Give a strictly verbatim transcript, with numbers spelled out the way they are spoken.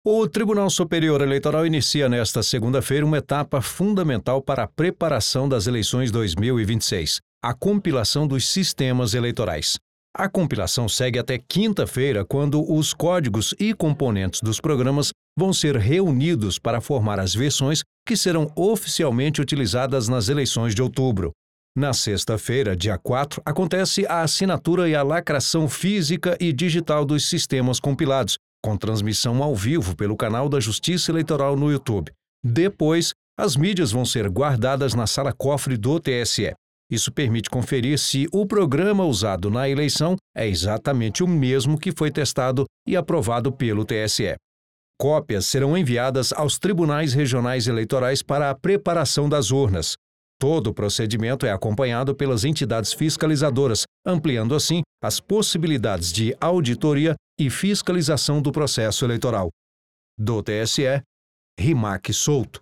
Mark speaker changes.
Speaker 1: O Tribunal Superior Eleitoral inicia nesta segunda-feira uma etapa fundamental para a preparação das eleições dois mil e vinte e seis, a compilação dos sistemas eleitorais. A compilação segue até quinta-feira, quando os códigos e componentes dos programas vão ser reunidos para formar as versões que serão oficialmente utilizadas nas eleições de outubro. Na sexta-feira, dia quatro, acontece a assinatura e a lacração física e digital dos sistemas compilados, com transmissão ao vivo pelo canal da Justiça Eleitoral no YouTube. Depois, as mídias vão ser guardadas na sala cofre do T S E. Isso permite conferir se o programa usado na eleição é exatamente o mesmo que foi testado e aprovado pelo T S E. Cópias serão enviadas aos tribunais regionais eleitorais para a preparação das urnas. Todo o procedimento é acompanhado pelas entidades fiscalizadoras, ampliando assim as possibilidades de auditoria e fiscalização do processo eleitoral. Do T S E, Rimac Souto.